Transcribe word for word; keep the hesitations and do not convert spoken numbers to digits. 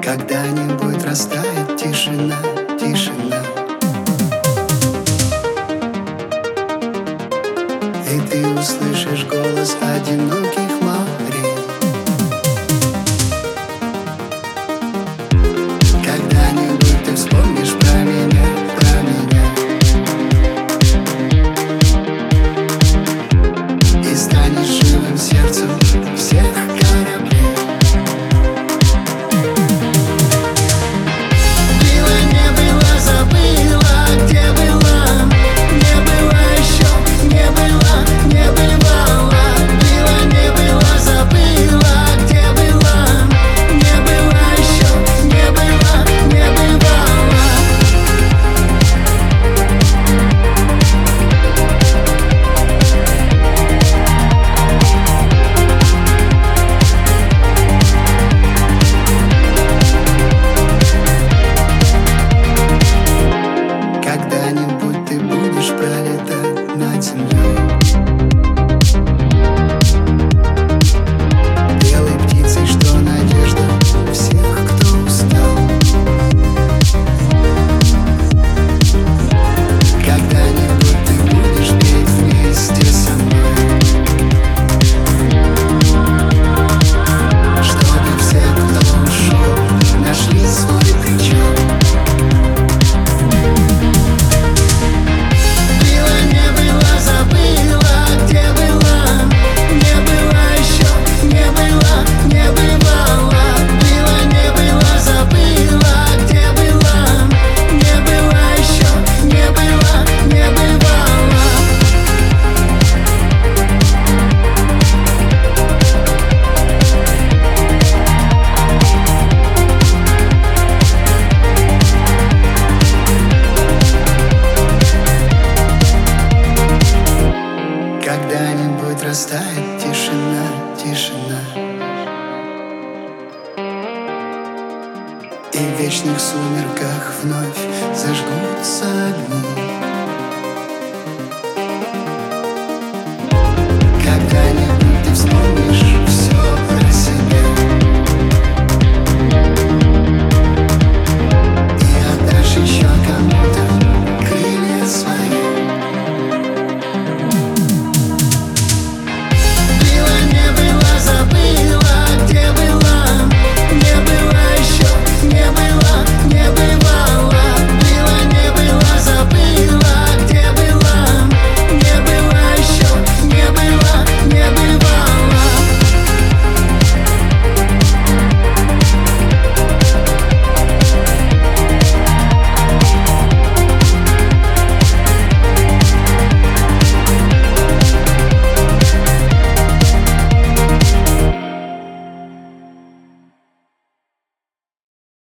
Когда-нибудь растает тишина, тишина, и ты услышишь голос одиноких морей. Когда-нибудь ты вспомнишь про меня, про меня, и станешь живым сердцем всех кораблей. Когда-нибудь ты будешь пролетать над землей, белой птицей, что надежда всех, кто устал. Когда-нибудь ты будешь петь вместе со мной, чтобы все, кто ушел, нашли свой причал. Когда-нибудь растает тишина, тишина, и в вечных сумерках вновь зажгутся огни.